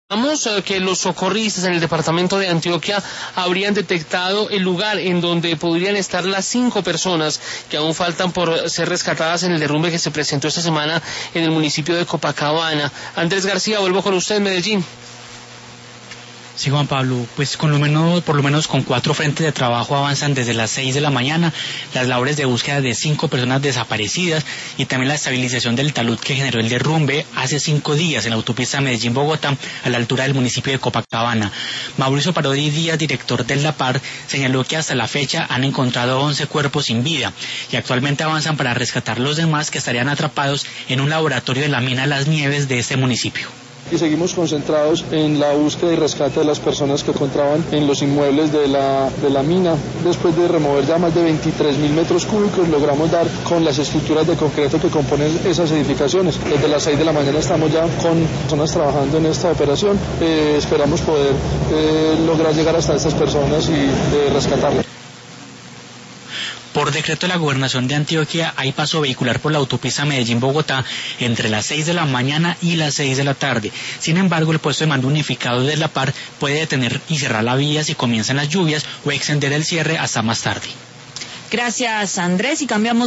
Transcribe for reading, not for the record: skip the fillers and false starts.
Que los socorristas en el departamento de Antioquia habrían detectado el lugar en donde podrían estar las 5 personas que aún faltan por ser rescatadas en el derrumbe que se presentó esta semana en el municipio de Copacabana. Andrés García, vuelvo con usted en Medellín. Sí, Juan Pablo, pues por lo menos con 4 frentes de trabajo avanzan desde las 6 de la mañana las labores de búsqueda de 5 personas desaparecidas y también la estabilización del talud que generó el derrumbe hace 5 días en la autopista Medellín-Bogotá a la altura del municipio de Copacabana. Mauricio Parodi Díaz, director del LAPAR, señaló que hasta la fecha han encontrado 11 cuerpos sin vida y actualmente avanzan para rescatar los demás que estarían atrapados en un laboratorio de la mina Las Nieves de este municipio. Y seguimos concentrados en la búsqueda y rescate de las personas que encontraban en los inmuebles de la mina. Después de remover ya más de 23.000 metros cúbicos, logramos dar con las estructuras de concreto que componen esas edificaciones. Desde las 6 de la mañana estamos ya con personas trabajando en esta operación. Esperamos poder lograr llegar hasta estas personas y rescatarlas. Por decreto de la Gobernación de Antioquia hay paso vehicular por la autopista Medellín-Bogotá entre las 6 de la mañana y las 6 de la tarde. Sin embargo, el puesto de mando unificado de LAPAR puede detener y cerrar la vía si comienzan las lluvias o extender el cierre hasta más tarde. Gracias, Andrés, y cambiamos